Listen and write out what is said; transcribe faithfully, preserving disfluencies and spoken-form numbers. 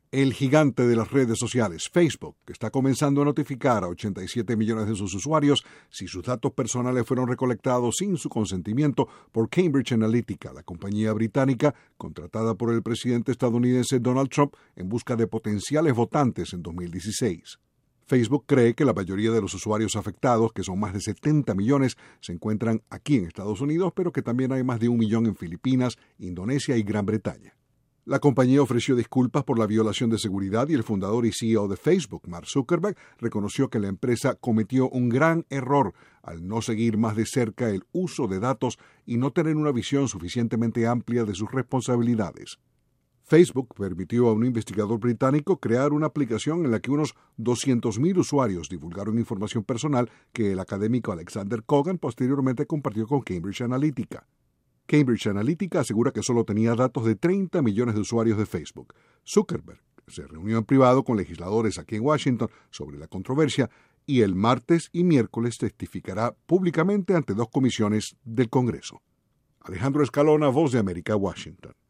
El gigante de las redes sociales, Facebook, está comenzando a notificar a ochenta y siete millones de sus usuarios si sus datos personales fueron recolectados sin su consentimiento por Cambridge Analytica, la compañía británica contratada por el presidente estadounidense Donald Trump en busca de potenciales votantes en dos mil dieciséis. Facebook cree que la mayoría de los usuarios afectados, que son más de setenta millones, se encuentran aquí en Estados Unidos, pero que también hay más de un millón en Filipinas, Indonesia y Gran Bretaña. La compañía ofreció disculpas por la violación de seguridad y el fundador y C E O de Facebook, Mark Zuckerberg, reconoció que la empresa cometió un gran error al no seguir más de cerca el uso de datos y no tener una visión suficientemente amplia de sus responsabilidades. Facebook permitió a un investigador británico crear una aplicación en la que unos doscientos mil usuarios divulgaron información personal que el académico Alexander Kogan posteriormente compartió con Cambridge Analytica. Cambridge Analytica asegura que solo tenía datos de treinta millones de usuarios de Facebook. Zuckerberg se reunió en privado con legisladores aquí en Washington sobre la controversia y el martes y miércoles testificará públicamente ante dos comisiones del Congreso. Alejandro Escalona, Voz de América, Washington.